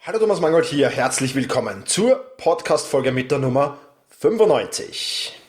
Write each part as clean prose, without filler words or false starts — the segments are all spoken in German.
Hallo Thomas Mangold hier, herzlich willkommen zur Podcast-Folge mit der Nummer 95.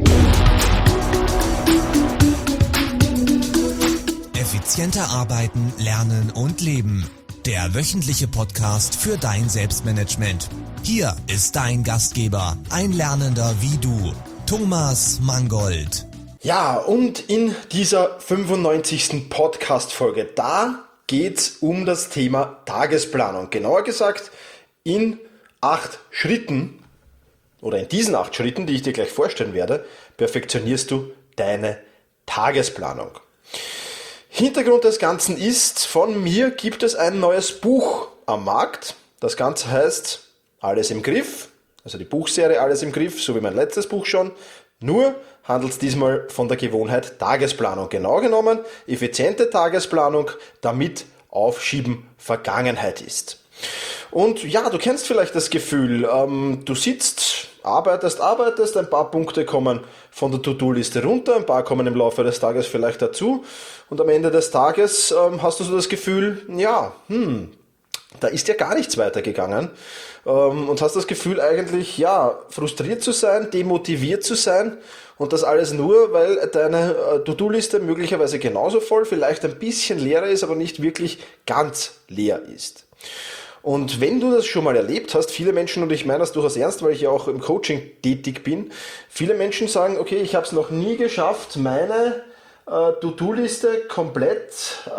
Effizienter arbeiten, lernen und leben. Der wöchentliche Podcast für dein Selbstmanagement. Hier ist dein Gastgeber, ein Lernender wie du, Thomas Mangold. Ja, und in dieser 95. Podcast-Folge, da geht's um das Thema Tagesplanung. Genauer gesagt, in 8 Schritten oder in diesen 8 Schritten, die ich dir gleich vorstellen werde, perfektionierst du deine Tagesplanung. Hintergrund des Ganzen ist, von mir gibt es ein neues Buch am Markt. Das Ganze heißt Alles im Griff, also die Buchserie Alles im Griff, so wie mein letztes Buch schon. Nur handelt es diesmal von der Gewohnheit Tagesplanung. Genau genommen, effiziente Tagesplanung, damit Aufschieben Vergangenheit ist. Und ja, du kennst vielleicht das Gefühl, du sitzt, arbeitest, ein paar Punkte kommen von der To-Do-Liste runter, ein paar kommen im Laufe des Tages vielleicht dazu und am Ende des Tages hast du so das Gefühl, da ist ja gar nichts weitergegangen und hast das Gefühl eigentlich, frustriert zu sein, demotiviert zu sein und das alles nur, weil deine To-Do-Liste möglicherweise genauso voll, vielleicht ein bisschen leerer ist, aber nicht wirklich ganz leer ist. Und wenn du das schon mal erlebt hast, viele Menschen, und ich meine das durchaus ernst, weil ich ja auch im Coaching tätig bin, viele Menschen sagen, okay, ich habe es noch nie geschafft, meine To-Do-Liste komplett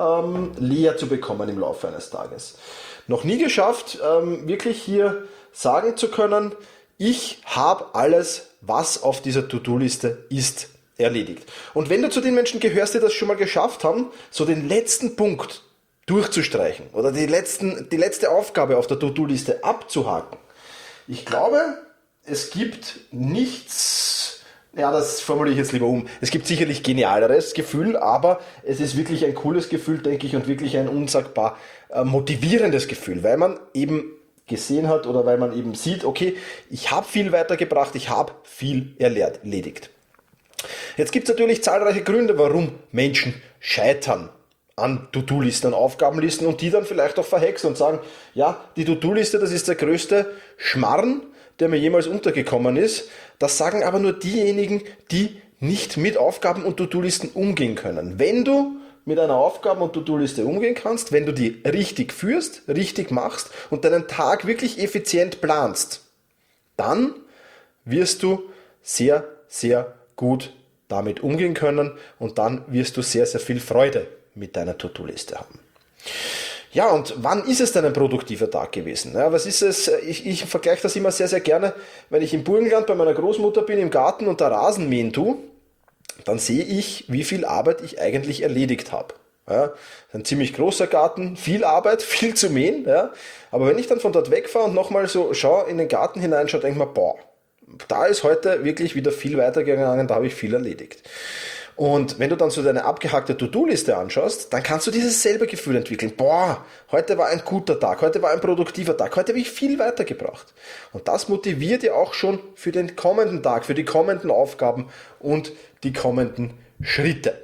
leer zu bekommen im Laufe eines Tages. Noch nie geschafft, wirklich hier sagen zu können, ich habe alles, was auf dieser To-Do-Liste ist, erledigt. Und wenn du zu den Menschen gehörst, die das schon mal geschafft haben, so den letzten Punkt durchzustreichen oder die letzte Aufgabe auf der To-Do-Liste abzuhaken, ich glaube, es gibt nichts, das formuliere ich jetzt lieber um, es gibt sicherlich genialeres Gefühl, aber es ist wirklich ein cooles Gefühl, denke ich, und wirklich ein unsagbar motivierendes Gefühl, weil man eben gesehen hat oder weil man eben sieht, okay, ich habe viel weitergebracht, ich habe viel erledigt. Jetzt gibt es natürlich zahlreiche Gründe, warum Menschen scheitern an To-Do-Listen, an Aufgabenlisten und die dann vielleicht auch verhexen und sagen, ja, die To-Do-Liste, das ist der größte Schmarrn, der mir jemals untergekommen ist. Das sagen aber nur diejenigen, die nicht mit Aufgaben und To-Do-Listen umgehen können. Wenn du mit einer Aufgaben- und To-Do-Liste umgehen kannst, wenn du die richtig führst, richtig machst und deinen Tag wirklich effizient planst, dann wirst du sehr, sehr gut damit umgehen können und dann wirst du sehr, sehr viel Freude mit deiner To-Do-Liste haben. Ja, und wann ist es denn ein produktiver Tag gewesen? Ja, was ist es? Ich vergleiche das immer sehr, sehr gerne, wenn ich im Burgenland bei meiner Großmutter bin im Garten und da Rasen mähen tue, dann sehe ich, wie viel Arbeit ich eigentlich erledigt habe. Ja, ein ziemlich großer Garten, viel Arbeit, viel zu mähen. Ja, aber wenn ich dann von dort wegfahre und nochmal so schaue, in den Garten hineinschaue, denke ich mir, da ist heute wirklich wieder viel weitergegangen, da habe ich viel erledigt. Und wenn du dann so deine abgehackte To-Do-Liste anschaust, dann kannst du dieses selbe Gefühl entwickeln. Heute war ein guter Tag, heute war ein produktiver Tag, heute habe ich viel weitergebracht. Und das motiviert dir auch schon für den kommenden Tag, für die kommenden Aufgaben und die kommenden Schritte.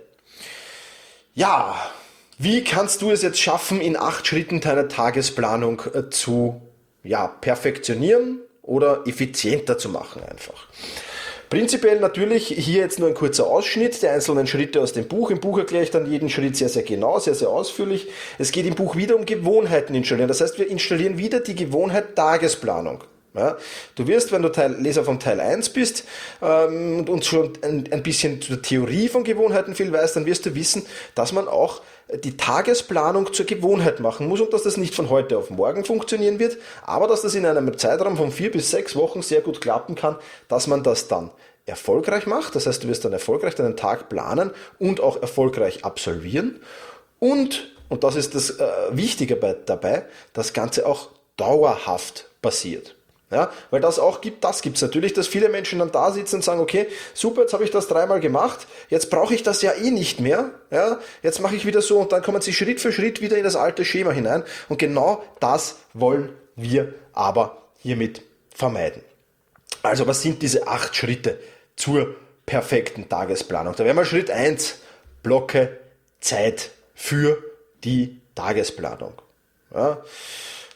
Ja, wie kannst du es jetzt schaffen, in 8 Schritten deine Tagesplanung zu perfektionieren oder effizienter zu machen einfach? Prinzipiell natürlich hier jetzt nur ein kurzer Ausschnitt der einzelnen Schritte aus dem Buch. Im Buch erkläre ich dann jeden Schritt sehr, sehr genau, sehr, sehr ausführlich. Es geht im Buch wieder um Gewohnheiten installieren. Das heißt, wir installieren wieder die Gewohnheit Tagesplanung. Ja, du wirst, wenn du Leser von Teil 1 bist und schon ein bisschen zur Theorie von Gewohnheiten viel weißt, dann wirst du wissen, dass man auch die Tagesplanung zur Gewohnheit machen muss und dass das nicht von heute auf morgen funktionieren wird, aber dass das in einem Zeitraum von 4 bis 6 Wochen sehr gut klappen kann, dass man das dann erfolgreich macht. Das heißt, du wirst dann erfolgreich deinen Tag planen und auch erfolgreich absolvieren und das ist das Wichtige dabei, das Ganze auch dauerhaft passiert. Ja, weil das gibt's natürlich, dass viele Menschen dann da sitzen und sagen, okay, super, jetzt habe ich das 3-mal gemacht, jetzt brauche ich das ja eh nicht mehr, ja, jetzt mache ich wieder so und dann kommen sie Schritt für Schritt wieder in das alte Schema hinein und genau das wollen wir aber hiermit vermeiden. Also was sind diese 8 Schritte zur perfekten Tagesplanung? Da wäre mal Schritt 1, blocke Zeit für die Tagesplanung. Ja.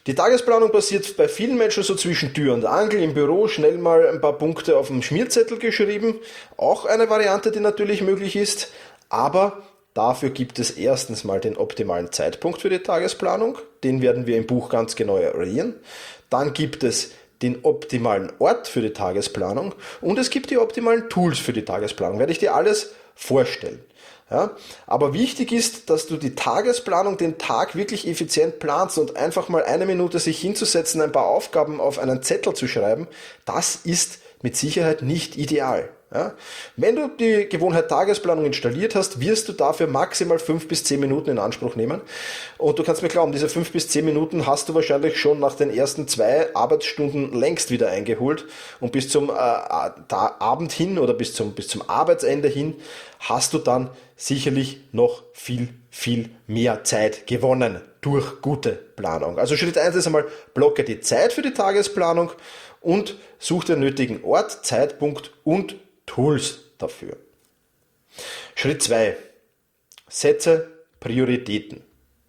Die Tagesplanung passiert bei vielen Menschen so zwischen Tür und Angel, im Büro schnell mal ein paar Punkte auf dem Schmierzettel geschrieben. Auch eine Variante, die natürlich möglich ist, aber dafür gibt es erstens mal den optimalen Zeitpunkt für die Tagesplanung. Den werden wir im Buch ganz genau eruieren. Dann gibt es den optimalen Ort für die Tagesplanung und es gibt die optimalen Tools für die Tagesplanung. Werde ich dir alles vorstellen. Ja, aber wichtig ist, dass du die Tagesplanung, den Tag wirklich effizient planst und einfach mal eine Minute sich hinzusetzen, ein paar Aufgaben auf einen Zettel zu schreiben, das ist mit Sicherheit nicht ideal. Ja, wenn du die Gewohnheit Tagesplanung installiert hast, wirst du dafür maximal 5 bis 10 Minuten in Anspruch nehmen. Und du kannst mir glauben, diese 5 bis 10 Minuten hast du wahrscheinlich schon nach den ersten 2 Arbeitsstunden längst wieder eingeholt. Und bis zum Abend hin oder bis zum Arbeitsende hin hast du dann sicherlich noch viel mehr Zeit gewonnen durch gute Planung. Also Schritt 1 ist einmal, blocke die Zeit für die Tagesplanung und such den nötigen Ort, Zeitpunkt und Tools dafür. Schritt 2. Setze Prioritäten.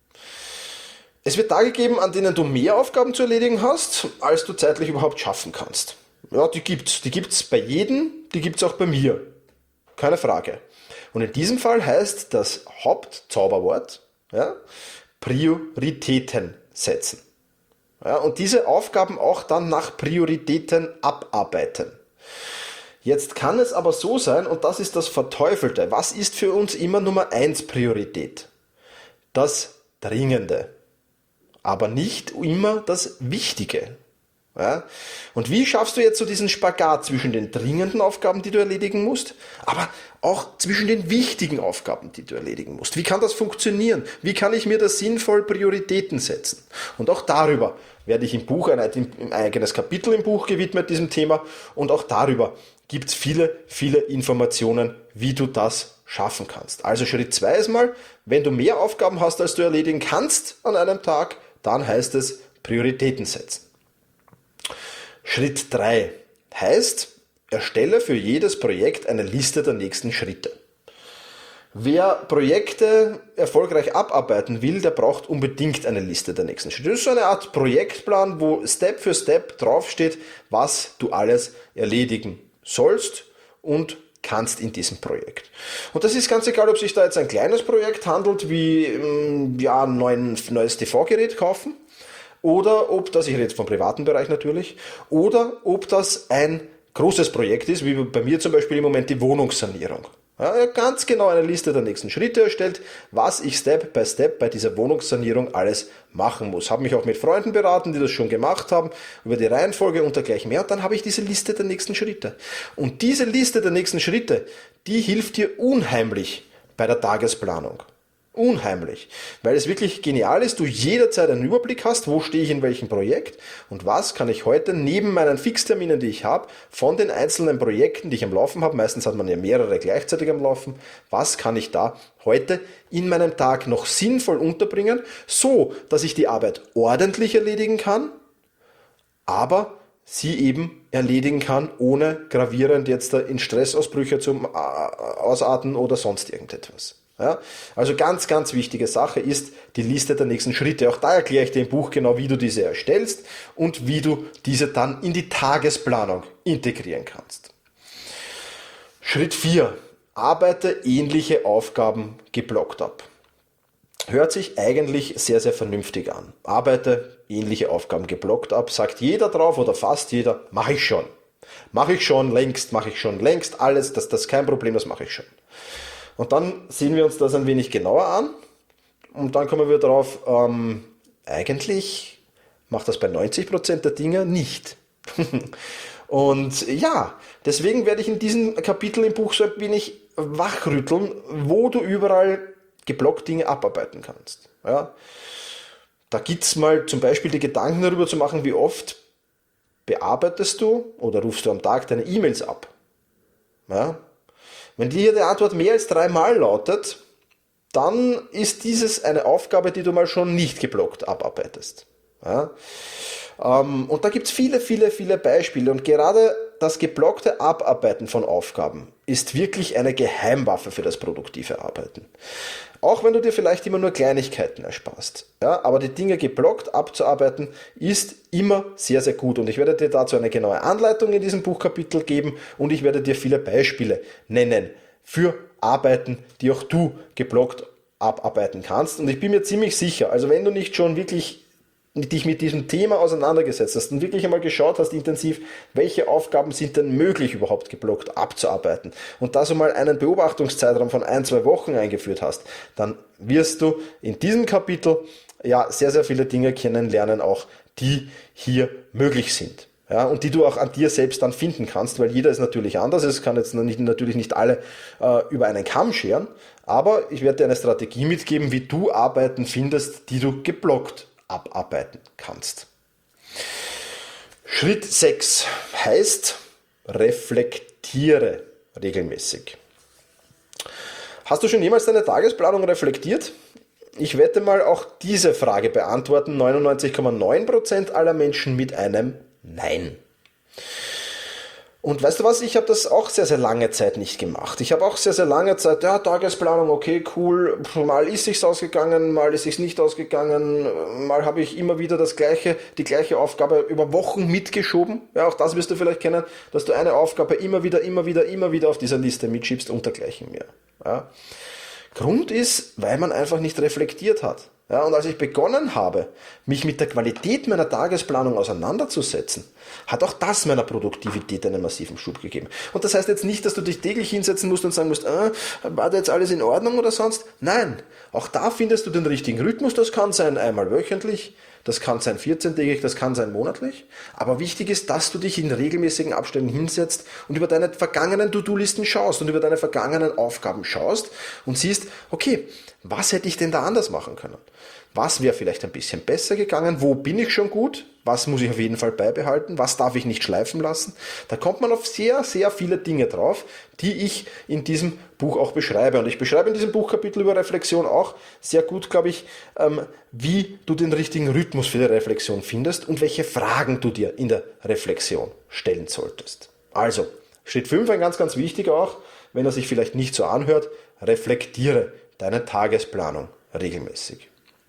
Es wird Tage geben, an denen du mehr Aufgaben zu erledigen hast, als du zeitlich überhaupt schaffen kannst. Ja, die gibt's bei jedem, die gibt's auch bei mir. Keine Frage. Und in diesem Fall heißt das Hauptzauberwort, ja, Prioritäten setzen. Ja, und diese Aufgaben auch dann nach Prioritäten abarbeiten. Jetzt kann es aber so sein, und das ist das Verteufelte, was ist für uns immer Nummer 1 Priorität? Das Dringende, aber nicht immer das Wichtige. Ja? Und wie schaffst du jetzt so diesen Spagat zwischen den dringenden Aufgaben, die du erledigen musst, aber auch zwischen den wichtigen Aufgaben, die du erledigen musst? Wie kann das funktionieren? Wie kann ich mir da sinnvoll Prioritäten setzen? Und auch darüber werde ich im Buch, ein eigenes Kapitel im Buch gewidmet diesem Thema, und auch darüber gibt es viele Informationen, wie du das schaffen kannst. Also Schritt 2 ist mal, wenn du mehr Aufgaben hast, als du erledigen kannst an einem Tag, dann heißt es Prioritäten setzen. Schritt 3 heißt, erstelle für jedes Projekt eine Liste der nächsten Schritte. Wer Projekte erfolgreich abarbeiten will, der braucht unbedingt eine Liste der nächsten Schritte. Das ist so eine Art Projektplan, wo Step für Step draufsteht, was du alles erledigen sollst und kannst in diesem Projekt. Und das ist ganz egal, ob sich da jetzt ein kleines Projekt handelt, wie ein neues TV-Gerät kaufen, oder ob das, ich rede jetzt vom privaten Bereich natürlich, oder ob das ein großes Projekt ist, wie bei mir zum Beispiel im Moment die Wohnungssanierung. Ja, ganz genau eine Liste der nächsten Schritte erstellt, was ich Step by Step bei dieser Wohnungssanierung alles machen muss. Habe mich auch mit Freunden beraten, die das schon gemacht haben, über die Reihenfolge und dergleichen mehr. Und dann habe ich diese Liste der nächsten Schritte. Und diese Liste der nächsten Schritte, die hilft dir unheimlich bei der Tagesplanung. Unheimlich, weil es wirklich genial ist, du jederzeit einen Überblick hast, wo stehe ich in welchem Projekt und was kann ich heute neben meinen Fixterminen, die ich habe, von den einzelnen Projekten, die ich am Laufen habe, meistens hat man ja mehrere gleichzeitig am Laufen, was kann ich da heute in meinem Tag noch sinnvoll unterbringen, so dass ich die Arbeit ordentlich erledigen kann, aber sie eben erledigen kann, ohne gravierend jetzt in Stressausbrüche zum Ausarten oder sonst irgendetwas. Ja, also ganz wichtige Sache ist die Liste der nächsten Schritte. Auch da erkläre ich dir im Buch genau, wie du diese erstellst und wie du diese dann in die Tagesplanung integrieren kannst. Schritt 4. Arbeite ähnliche Aufgaben geblockt ab. Hört sich eigentlich sehr vernünftig an. Arbeite ähnliche Aufgaben geblockt ab. Sagt jeder drauf oder fast jeder, mache ich schon. Mache ich schon längst, alles, das ist kein Problem, das mache ich schon. Und dann sehen wir uns das ein wenig genauer an und dann kommen wir darauf, eigentlich macht das bei 90% der Dinge nicht. Und ja, deswegen werde ich in diesem Kapitel im Buch so ein wenig wachrütteln, wo du überall geblockt Dinge abarbeiten kannst. Ja, da gibt es mal zum Beispiel die Gedanken darüber zu machen, wie oft bearbeitest du oder rufst du am Tag deine E-Mails ab. Ja, wenn dir die Antwort mehr als 3 Mal lautet, dann ist dieses eine Aufgabe, die du mal schon nicht geblockt abarbeitest. Ja? Und da gibt es viele, viele, viele Beispiele. Und gerade das geblockte Abarbeiten von Aufgaben ist wirklich eine Geheimwaffe für das produktive Arbeiten. Auch wenn du dir vielleicht immer nur Kleinigkeiten ersparst. Ja, aber die Dinge geblockt abzuarbeiten ist immer sehr, sehr gut. Und ich werde dir dazu eine genaue Anleitung in diesem Buchkapitel geben und ich werde dir viele Beispiele nennen für Arbeiten, die auch du geblockt abarbeiten kannst. Und ich bin mir ziemlich sicher, also wenn du nicht schon wirklich dich mit diesem Thema auseinandergesetzt hast und wirklich einmal geschaut hast intensiv, welche Aufgaben sind denn möglich überhaupt geblockt abzuarbeiten und da so mal einen Beobachtungszeitraum von 1-2 Wochen eingeführt hast, dann wirst du in diesem Kapitel ja sehr, sehr viele Dinge kennenlernen auch, die hier möglich sind. Ja, und die du auch an dir selbst dann finden kannst, weil jeder ist natürlich anders. Es kann jetzt natürlich nicht alle über einen Kamm scheren, aber ich werde dir eine Strategie mitgeben, wie du Arbeiten findest, die du geblockt abarbeiten kannst. Schritt 6 heißt, reflektiere regelmäßig. Hast du schon jemals deine Tagesplanung reflektiert? Ich wette mal, auch diese Frage beantworten 99,9% aller Menschen mit einem Nein. Und weißt du was, ich habe das auch sehr, sehr lange Zeit nicht gemacht. Ich habe auch sehr, sehr lange Zeit, ja, Tagesplanung, okay, cool, mal ist sich's ausgegangen, mal ist sich's nicht ausgegangen, mal habe ich immer wieder die gleiche Aufgabe über Wochen mitgeschoben. Ja, auch das wirst du vielleicht kennen, dass du eine Aufgabe immer wieder auf dieser Liste mitschiebst und dergleichen mehr. Ja. Grund ist, weil man einfach nicht reflektiert hat. Ja, und als ich begonnen habe, mich mit der Qualität meiner Tagesplanung auseinanderzusetzen, hat auch das meiner Produktivität einen massiven Schub gegeben. Und das heißt jetzt nicht, dass du dich täglich hinsetzen musst und sagen musst, war da jetzt alles in Ordnung oder sonst? Nein, auch da findest du den richtigen Rhythmus. Das kann sein einmal wöchentlich, das kann sein 14-tägig, das kann sein monatlich. Aber wichtig ist, dass du dich in regelmäßigen Abständen hinsetzt und über deine vergangenen To-Do-Listen schaust und über deine vergangenen Aufgaben schaust und siehst, okay, was hätte ich denn da anders machen können? Was wäre vielleicht ein bisschen besser gegangen? Wo bin ich schon gut? Was muss ich auf jeden Fall beibehalten? Was darf ich nicht schleifen lassen? Da kommt man auf sehr, sehr viele Dinge drauf, die ich in diesem Buch auch beschreibe. Und ich beschreibe in diesem Buchkapitel über Reflexion auch sehr gut, glaube ich, wie du den richtigen Rhythmus für die Reflexion findest und welche Fragen du dir in der Reflexion stellen solltest. Also, Schritt 5, ein ganz, ganz wichtiger auch, wenn er sich vielleicht nicht so anhört, reflektiere deine Tagesplanung regelmäßig.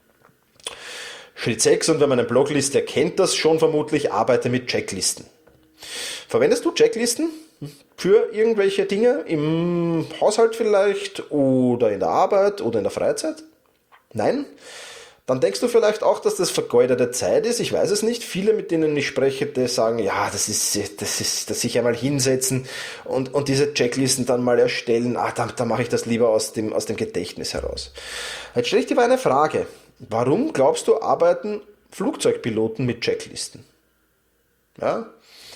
Schritt 6, und wer meinen Blog liest, der kennt das schon vermutlich, arbeite mit Checklisten. Verwendest du Checklisten für irgendwelche Dinge im Haushalt vielleicht oder in der Arbeit oder in der Freizeit? Nein? Dann denkst du vielleicht auch, dass das vergeudete Zeit ist. Ich weiß es nicht. Viele, mit denen ich spreche, die sagen, ja, das ist, dass sich einmal hinsetzen und diese Checklisten dann mal erstellen. Da mache ich das lieber aus dem Gedächtnis heraus. Jetzt stelle ich dir mal eine Frage. Warum glaubst du, arbeiten Flugzeugpiloten mit Checklisten? Ja?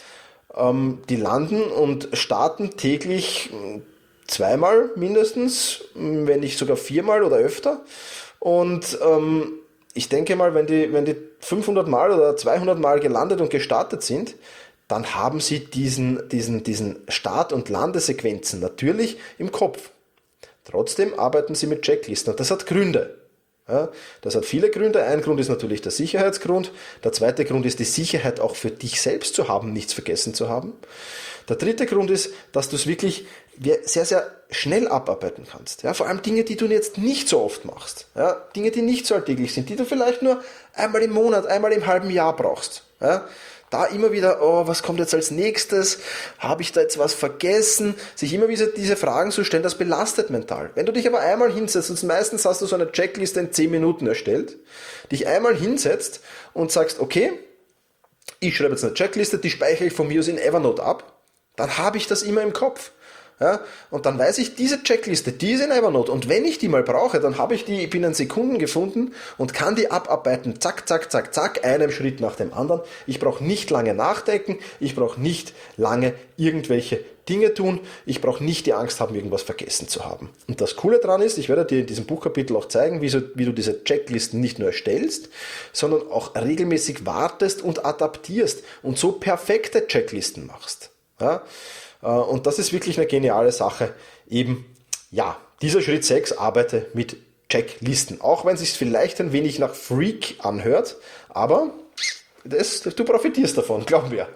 Die landen und starten täglich 2-mal mindestens, wenn nicht sogar 4-mal oder öfter. Und ich denke mal, wenn die 500 Mal oder 200 Mal gelandet und gestartet sind, dann haben sie diesen Start- und Landesequenzen natürlich im Kopf. Trotzdem arbeiten sie mit Checklisten und das hat Gründe. Ja, das hat viele Gründe. Ein Grund ist natürlich der Sicherheitsgrund. Der zweite Grund ist die Sicherheit auch für dich selbst zu haben, nichts vergessen zu haben. Der dritte Grund ist, dass du es wirklich sehr, sehr schnell abarbeiten kannst. Ja, vor allem Dinge, die du jetzt nicht so oft machst. Ja, Dinge, die nicht so alltäglich sind, die du vielleicht nur einmal im Monat, einmal im halben Jahr brauchst. Ja, da immer wieder, was kommt jetzt als nächstes? Habe ich da jetzt was vergessen? Sich immer wieder diese Fragen zu stellen, das belastet mental. Wenn du dich aber einmal hinsetzt, und meistens hast du so eine Checkliste in 10 Minuten erstellt, dich einmal hinsetzt und sagst, okay, ich schreibe jetzt eine Checkliste, die speichere ich von mir aus in Evernote ab, dann habe ich das immer im Kopf. Ja, und dann weiß ich, diese Checkliste, die ist in Evernote und wenn ich die mal brauche, dann habe ich die binnen Sekunden gefunden und kann die abarbeiten, zack, zack, zack, zack, einem Schritt nach dem anderen. Ich brauche nicht lange nachdenken, ich brauche nicht lange irgendwelche Dinge tun, ich brauche nicht die Angst haben, irgendwas vergessen zu haben. Und das Coole daran ist, ich werde dir in diesem Buchkapitel auch zeigen, wie du diese Checklisten nicht nur erstellst, sondern auch regelmäßig wartest und adaptierst und so perfekte Checklisten machst. Ja? Und das ist wirklich eine geniale Sache. Eben, ja, dieser Schritt 6, arbeite mit Checklisten. Auch wenn es sich vielleicht ein wenig nach Freak anhört, aber du profitierst davon, glaub mir.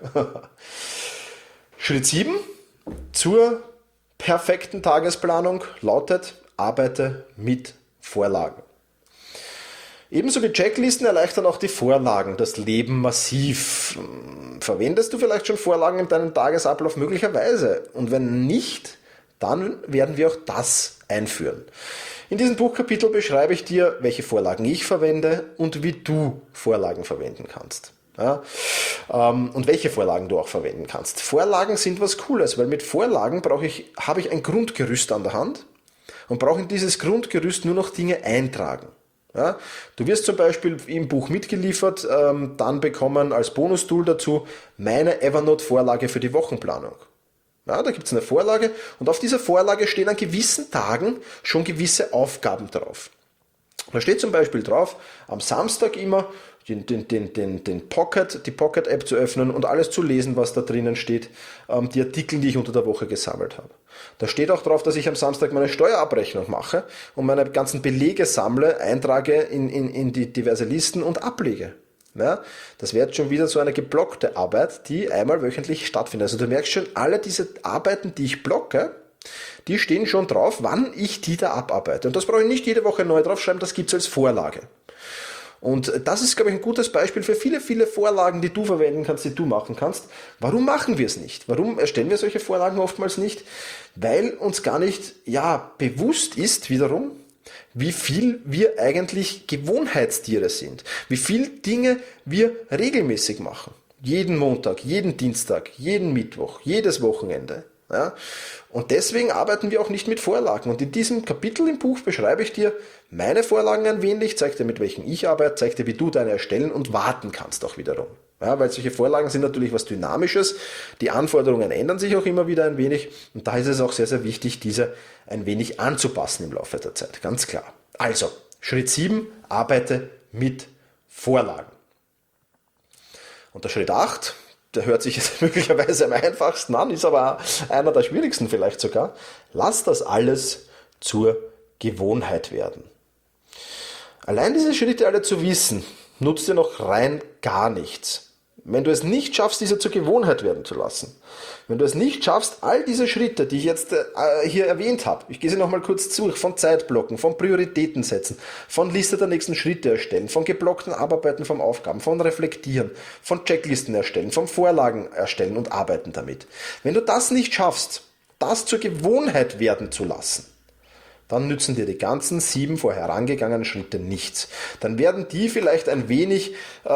Schritt 7 zur perfekten Tagesplanung lautet: Arbeite mit Vorlagen. Ebenso wie Checklisten erleichtern auch die Vorlagen das Leben massiv. Verwendest du vielleicht schon Vorlagen in deinem Tagesablauf? Möglicherweise. Und wenn nicht, dann werden wir auch das einführen. In diesem Buchkapitel beschreibe ich dir, welche Vorlagen ich verwende und wie du Vorlagen verwenden kannst. Ja, und welche Vorlagen du auch verwenden kannst. Vorlagen sind was Cooles, weil mit Vorlagen habe ich ein Grundgerüst an der Hand und brauche in dieses Grundgerüst nur noch Dinge eintragen. Ja, du wirst zum Beispiel im Buch mitgeliefert, dann bekommen als Bonustool dazu meine Evernote-Vorlage für die Wochenplanung. Ja, da gibt es eine Vorlage und auf dieser Vorlage stehen an gewissen Tagen schon gewisse Aufgaben drauf. Da steht zum Beispiel drauf, am Samstag immer die Pocket-App zu öffnen und alles zu lesen, was da drinnen steht, die Artikel, die ich unter der Woche gesammelt habe. Da steht auch drauf, dass ich am Samstag meine Steuerabrechnung mache und meine ganzen Belege sammle, eintrage in die diverse Listen und ablege. Ja, das wäre jetzt schon wieder so eine geblockte Arbeit, die einmal wöchentlich stattfindet. Also du merkst schon, alle diese Arbeiten, die ich blocke, die stehen schon drauf, wann ich die da abarbeite. Und das brauche ich nicht jede Woche neu draufschreiben, das gibt es als Vorlage. Und das ist, glaube ich, ein gutes Beispiel für viele, viele Vorlagen, die du verwenden kannst, die du machen kannst. Warum machen wir es nicht? Warum erstellen wir solche Vorlagen oftmals nicht? Weil uns gar nicht bewusst ist, wiederum, wie viel wir eigentlich Gewohnheitstiere sind. Wie viel Dinge wir regelmäßig machen. Jeden Montag, jeden Dienstag, jeden Mittwoch, jedes Wochenende. Ja? Und deswegen arbeiten wir auch nicht mit Vorlagen. Und in diesem Kapitel im Buch beschreibe ich dir meine Vorlagen ein wenig, zeige dir, mit welchen ich arbeite, zeige dir, wie du deine erstellen und warten kannst auch wiederum. Ja, weil solche Vorlagen sind natürlich was Dynamisches. Die Anforderungen ändern sich auch immer wieder ein wenig. Und da ist es auch sehr, sehr wichtig, diese ein wenig anzupassen im Laufe der Zeit. Ganz klar. Also, Schritt 7, arbeite mit Vorlagen. Und der Schritt 8, der hört sich jetzt möglicherweise am einfachsten an, ist aber einer der schwierigsten vielleicht sogar. Lass das alles zur Gewohnheit werden. Allein diese Schritte alle zu wissen, nutzt dir noch rein gar nichts. Wenn du es nicht schaffst, diese zur Gewohnheit werden zu lassen, wenn du es nicht schaffst, all diese Schritte, die ich jetzt hier erwähnt habe, ich gehe sie nochmal kurz durch, von Zeitblocken, von Prioritäten setzen, von Liste der nächsten Schritte erstellen, von geblockten Abarbeiten von Aufgaben, von Reflektieren, von Checklisten erstellen, von Vorlagen erstellen und arbeiten damit. Wenn du das nicht schaffst, das zur Gewohnheit werden zu lassen, dann nützen dir die ganzen 7 vorherangegangenen Schritte nichts. Dann werden die vielleicht ein wenig,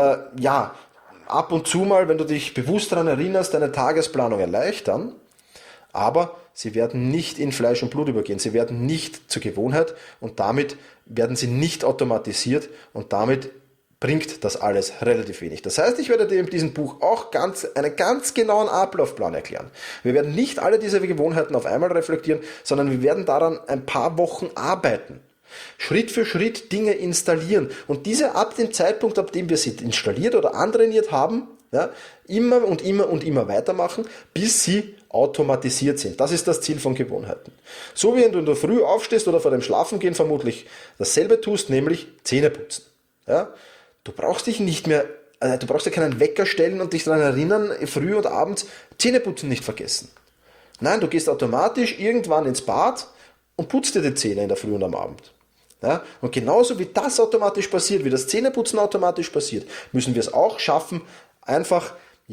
ab und zu mal, wenn du dich bewusst daran erinnerst, deine Tagesplanung erleichtern, aber sie werden nicht in Fleisch und Blut übergehen, sie werden nicht zur Gewohnheit und damit werden sie nicht automatisiert und damit bringt das alles relativ wenig. Das heißt, ich werde dir in diesem Buch auch einen ganz genauen Ablaufplan erklären. Wir werden nicht alle diese Gewohnheiten auf einmal reflektieren, sondern wir werden daran ein paar Wochen arbeiten. Schritt für Schritt Dinge installieren und diese ab dem Zeitpunkt, ab dem wir sie installiert oder antrainiert haben, ja, immer und immer und immer weitermachen, bis sie automatisiert sind. Das ist das Ziel von Gewohnheiten. So wie wenn du in der Früh aufstehst oder vor dem Schlafengehen vermutlich dasselbe tust, nämlich Zähne putzen. Ja? Du brauchst dir keinen Wecker stellen und dich daran erinnern, früh und abends Zähneputzen nicht vergessen. Nein, du gehst automatisch irgendwann ins Bad und putzt dir die Zähne in der Früh und am Abend. Ja? Und genauso wie das automatisch passiert, wie das Zähneputzen automatisch passiert, müssen wir es auch schaffen, einfach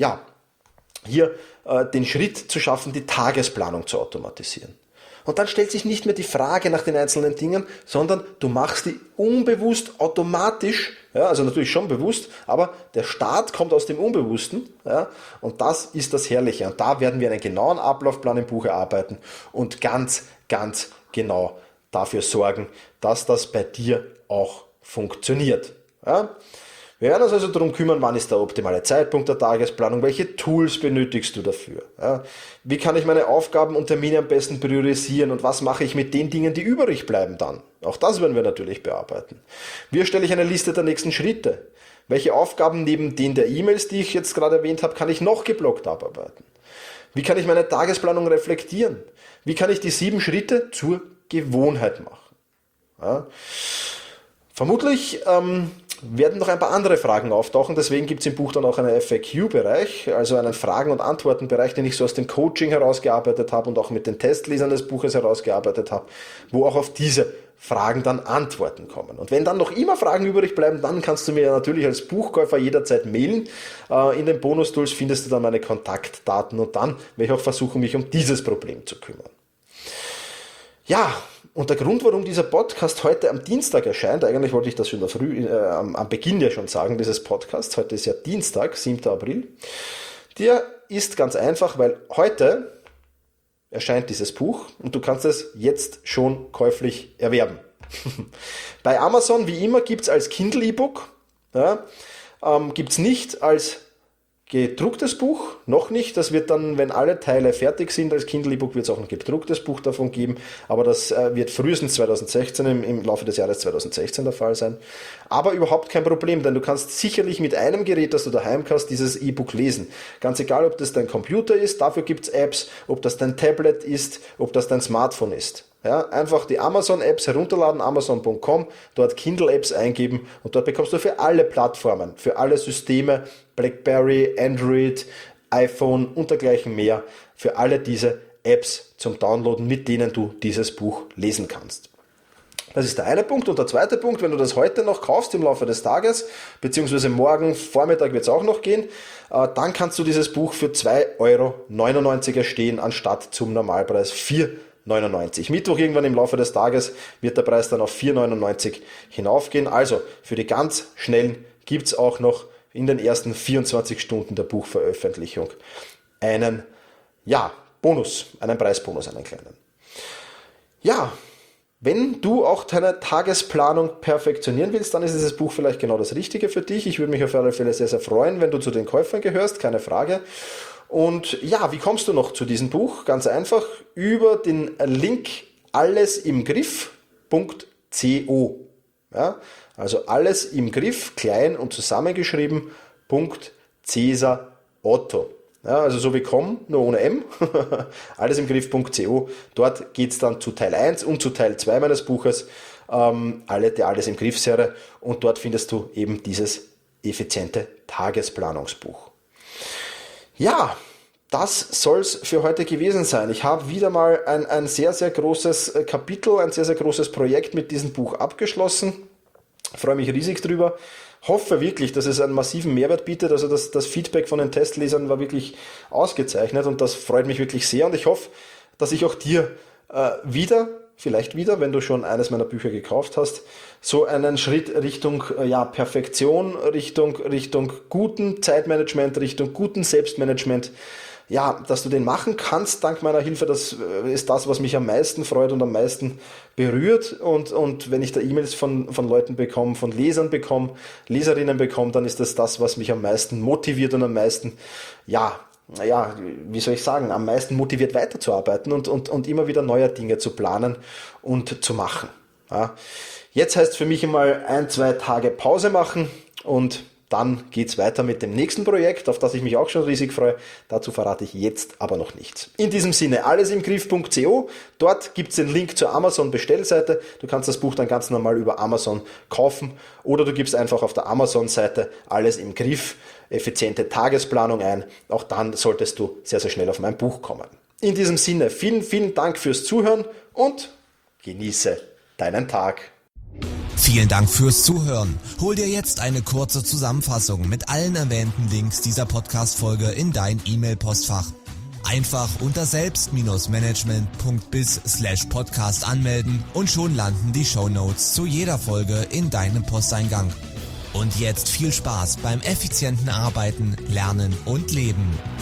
hier den Schritt zu schaffen, die Tagesplanung zu automatisieren. Und dann stellt sich nicht mehr die Frage nach den einzelnen Dingen, sondern du machst die unbewusst automatisch, ja, also natürlich schon bewusst, aber der Start kommt aus dem Unbewussten, ja, und das ist das Herrliche. Und da werden wir einen genauen Ablaufplan im Buch erarbeiten und ganz, ganz genau dafür sorgen, dass das bei dir auch funktioniert. Ja. Wir werden uns also darum kümmern, wann ist der optimale Zeitpunkt der Tagesplanung, welche Tools benötigst du dafür, ja? Wie kann ich meine Aufgaben und Termine am besten priorisieren und was mache ich mit den Dingen, die übrig bleiben dann. Auch das werden wir natürlich bearbeiten. Wie erstelle ich eine Liste der nächsten Schritte? Welche Aufgaben neben den der E-Mails, die ich jetzt gerade erwähnt habe, kann ich noch geblockt abarbeiten? Wie kann ich meine Tagesplanung reflektieren? Wie kann ich die 7 Schritte zur Gewohnheit machen? Ja? Vermutlich werden noch ein paar andere Fragen auftauchen. Deswegen gibt es im Buch dann auch einen FAQ-Bereich, also einen Fragen- und Antworten-Bereich, den ich so aus dem Coaching herausgearbeitet habe und auch mit den Testlesern des Buches herausgearbeitet habe, wo auch auf diese Fragen dann Antworten kommen. Und wenn dann noch immer Fragen übrig bleiben, dann kannst du mir natürlich als Buchkäufer jederzeit mailen. In den Bonus-Tools findest du dann meine Kontaktdaten und dann werde ich auch versuchen, mich um dieses Problem zu kümmern. Ja, und der Grund, warum dieser Podcast heute am Dienstag erscheint, eigentlich wollte ich das schon am Beginn ja schon sagen, dieses Podcasts, heute ist ja Dienstag, 7. April, der ist ganz einfach, weil heute erscheint dieses Buch und du kannst es jetzt schon käuflich erwerben. Bei Amazon, wie immer, gibt es als Kindle-E-Book, ja, gibt es nicht als gedrucktes Buch, noch nicht. Das wird dann, wenn alle Teile fertig sind, als Kindle-E-Book wird es auch ein gedrucktes Buch davon geben, aber das wird frühestens 2016, im Laufe des Jahres 2016 der Fall sein. Aber überhaupt kein Problem, denn du kannst sicherlich mit einem Gerät, das du daheim hast, dieses E-Book lesen. Ganz egal, ob das dein Computer ist, dafür gibt es Apps, ob das dein Tablet ist, ob das dein Smartphone ist. Ja, einfach die Amazon-Apps herunterladen, amazon.com, dort Kindle-Apps eingeben und dort bekommst du für alle Plattformen, für alle Systeme, BlackBerry, Android, iPhone und dergleichen mehr, für alle diese Apps zum Downloaden, mit denen du dieses Buch lesen kannst. Das ist der eine Punkt. Und der zweite Punkt, wenn du das heute noch kaufst im Laufe des Tages, beziehungsweise morgen Vormittag wird es auch noch gehen, dann kannst du dieses Buch für 2,99 € erstehen, anstatt zum Normalpreis 4,99 €. Mittwoch irgendwann im Laufe des Tages wird der Preis dann auf 4,99 € hinaufgehen. Also für die ganz Schnellen gibt es auch noch in den ersten 24 Stunden der Buchveröffentlichung einen Bonus, einen Preisbonus, einen kleinen. Ja, wenn du auch deine Tagesplanung perfektionieren willst, dann ist dieses Buch vielleicht genau das Richtige für dich. Ich würde mich auf alle Fälle sehr, sehr freuen, wenn du zu den Käufern gehörst, keine Frage. Und ja, wie kommst du noch zu diesem Buch? Ganz einfach über den Link allesimgriff.co. Ja, also alles im Griff, klein und zusammengeschrieben, Cäsar Otto. Ja, also so wie komm, nur ohne M, allesimgriff.co. Dort geht es dann zu Teil 1 und zu Teil 2 meines Buches, der Alles im Griff-Serie. Und dort findest du eben dieses effiziente Tagesplanungsbuch. Ja, das soll es für heute gewesen sein. Ich habe wieder mal ein sehr, sehr großes Kapitel, ein sehr, sehr großes Projekt mit diesem Buch abgeschlossen. Ich freue mich riesig drüber. Hoffe wirklich, dass es einen massiven Mehrwert bietet. Also das Feedback von den Testlesern war wirklich ausgezeichnet und das freut mich wirklich sehr. Und ich hoffe, dass ich auch dir vielleicht wieder, wenn du schon eines meiner Bücher gekauft hast, so einen Schritt Richtung Perfektion, Richtung guten Zeitmanagement, Richtung guten Selbstmanagement, dass du den machen kannst dank meiner Hilfe. Das ist das, was mich am meisten freut und am meisten berührt. Und wenn ich da E-Mails von Leuten bekomme, von Lesern bekomme, Leserinnen bekomme, dann ist das, was mich am meisten motiviert und am meisten, am meisten motiviert weiterzuarbeiten und immer wieder neue Dinge zu planen und zu machen. Ja. Jetzt heißt es für mich einmal 1-2 Tage Pause machen und dann geht's weiter mit dem nächsten Projekt, auf das ich mich auch schon riesig freue. Dazu verrate ich jetzt aber noch nichts. In diesem Sinne, allesimgriff.co. Dort gibt's den Link zur Amazon-Bestellseite. Du kannst das Buch dann ganz normal über Amazon kaufen oder du gibst einfach auf der Amazon-Seite Alles im Griff, effiziente Tagesplanung ein. Auch dann solltest du sehr, sehr schnell auf mein Buch kommen. In diesem Sinne, vielen, vielen Dank fürs Zuhören und genieße deinen Tag. Vielen Dank fürs Zuhören. Hol dir jetzt eine kurze Zusammenfassung mit allen erwähnten Links dieser Podcast-Folge in dein E-Mail-Postfach. Einfach unter selbst-management.biz/podcast anmelden und schon landen die Shownotes zu jeder Folge in deinem Posteingang. Und jetzt viel Spaß beim effizienten Arbeiten, Lernen und Leben.